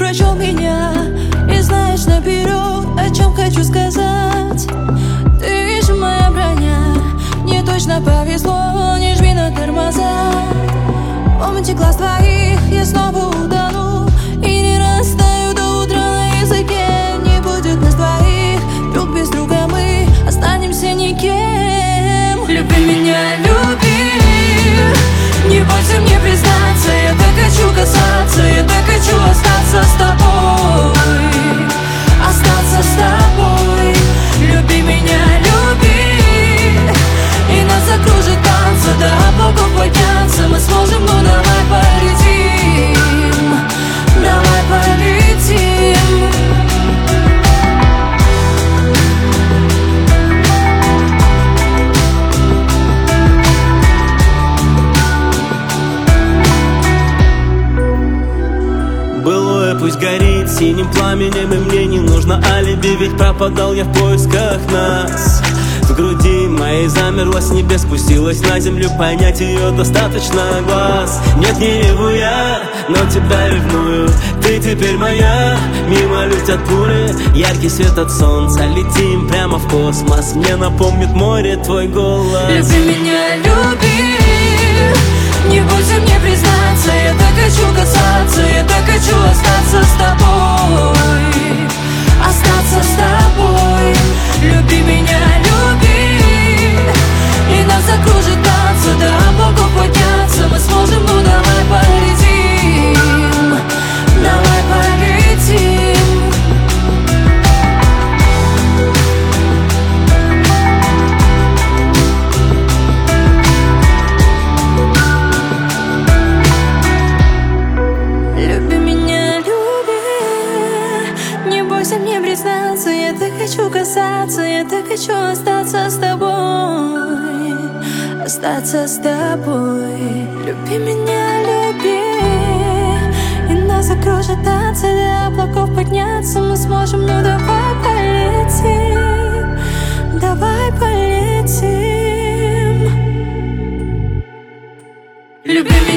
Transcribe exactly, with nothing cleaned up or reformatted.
прочел меня и знаешь наперед, о чем хочу сказать. Ты же моя броня, мне точно повезло, не жми на тормоза. Помните глаз твоих, я снова утону и не растаю до утра на языке. Не будет нас двоих, друг без друга мы останемся никем. Люби меня, люби, не бойся мне признаться, я так хочу касаться, я так хочу остаться с тобой, остаться с тобой. Люби меня, люби, и нас закружит танцы, до облаков подняться мы сможем, ну давай полетим, давай полетим. Былое пусть горит синим пламенем, и мне не нужно алиби, ведь пропадал я в поисках нас. В груди моей замерла, с небес спустилась на землю, понять ее достаточно глаз. Нет, не реву я, но тебя ревную, ты теперь моя. Мимо летят пули, яркий свет от солнца, летим прямо в космос, мне напомнит море твой голос. Люби меня, люби, не бойся мне признаться, я так хочу касаться, я так хочу остаться с тобой, остаться с тобой. Люби меня, люби, и нас закружит танцы, до облаков подняться мы сможем, ну давай полетим, давай полетим. Мне признаться, я так хочу касаться, я так хочу остаться с тобой, остаться с тобой. Люби меня, люби, и нас закружат танцы, до облаков подняться мы сможем, ну давай полетим, давай полетим. Люби меня.